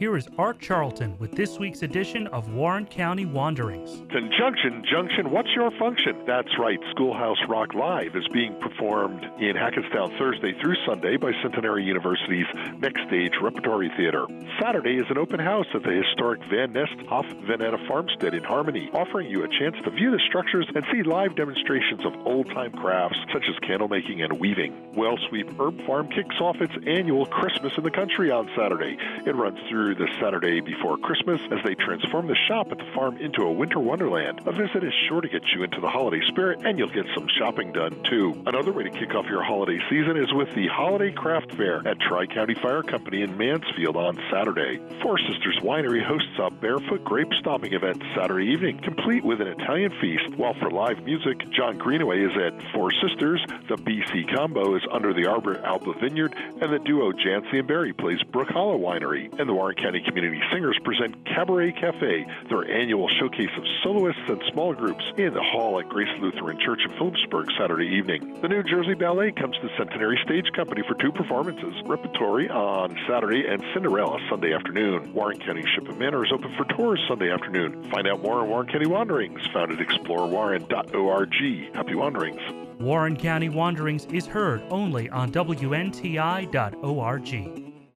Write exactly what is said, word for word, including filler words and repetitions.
Here is Art Charlton with this week's edition of Warren County Wanderings. Conjunction Junction, what's your function? That's right, Schoolhouse Rock Live is being performed in Hackettstown Thursday through Sunday by Centenary University's Next Stage Repertory Theater. Saturday is an open house at the historic Van Nest Hof Vanetta Farmstead in Harmony, offering you a chance to view the structures and see live demonstrations of old-time crafts such as candle making and weaving. Wellsweep Herb Farm kicks off its annual Christmas in the Country on Saturday. It runs through the Saturday before Christmas as they transform the shop at the farm into a winter wonderland. A visit is sure to get you into the holiday spirit, and you'll get some shopping done, too. Another way to kick off your holiday season is with the Holiday Craft Fair at Tri-County Fire Company in Mansfield on Saturday. Four Sisters Winery hosts a barefoot grape stomping event Saturday evening, complete with an Italian feast, while for live music, John Greenaway is at Four Sisters, the B C Combo is under the Arbor Alba Vineyard, and the duo Jancy and Berry plays Brook Hollow Winery. And the Warren County Community Singers present Cabaret Cafe, their annual showcase of soloists and small groups, in the hall at Grace Lutheran Church in Phillipsburg Saturday evening. The New Jersey Ballet comes to Centenary Stage Company for two performances, Repertory on Saturday and Cinderella Sunday afternoon. Warren County Ship and Manor is open for tours Sunday afternoon. Find out more on Warren County Wanderings, found at explore warren dot org. Happy Wanderings. Warren County Wanderings is heard only on W N T I dot org.